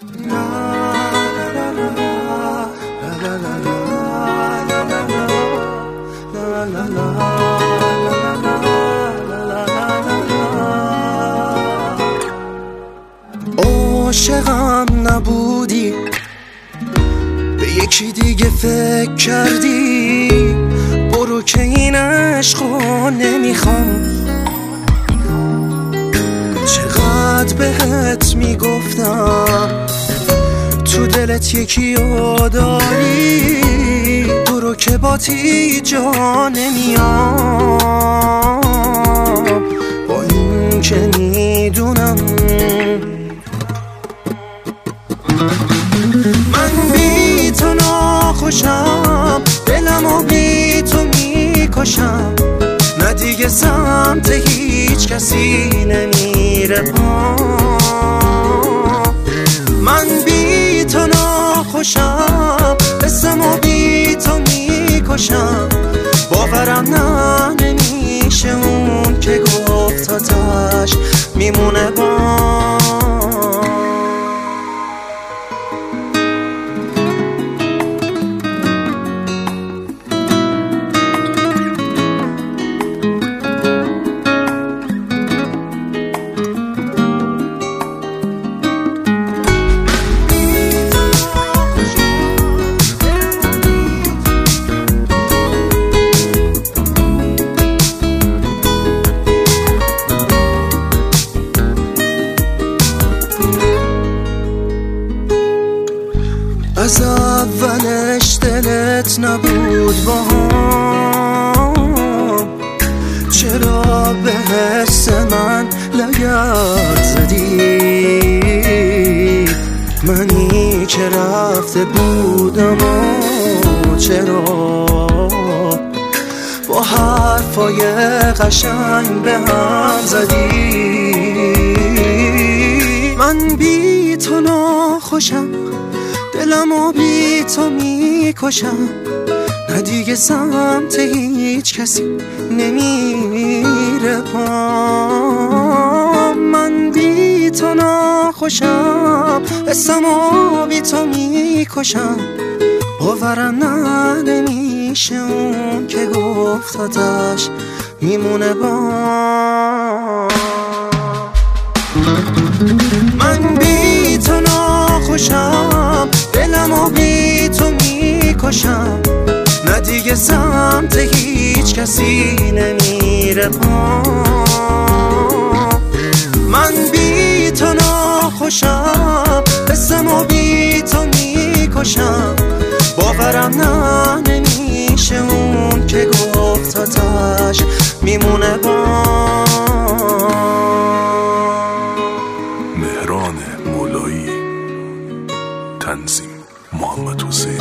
عاشقم نبودی، به یکی دیگه فکر کردی، برو که این عشقو نمیخوام. چقدر بهت میگفتم تو دلت یکی رو داری، برو که باتی جا نمیام. با این که میدونم من بی تو ناخوشم، دلمو بی تو میکشم، نه دیگه سمت هیچ کسی نمیره پام. من بی تو ناخوشم، قسمو بی تو میکشم، باورم نمیشه اون که گفت آتش میمونه بام. از اولش دلت نبود با هم، چرا به حس من لگد زدی؟ منی که رفته بودم و چرا با حرفای قشنگ به هم زدی؟ من بی تو ناخوشم، دلمو بی تو میکشم، نه دیگه سمت هیچ کسی نمیره پام. من بی تو ناخوشم، اسمو بی تو میکشم، باورم نمیشه اون که گفت آتش میمونه بام. من بی تو ناخوشم، دلمو بی تو میکشم، نه دیگه سمت هیچ کسی نمیره پام. من بی تو ناخوشم، قسمو بی تو میکشم، باورم نمیشه اون که گفت آتش میمونه بام. مهران مولایی، تنظیم محمد حسین.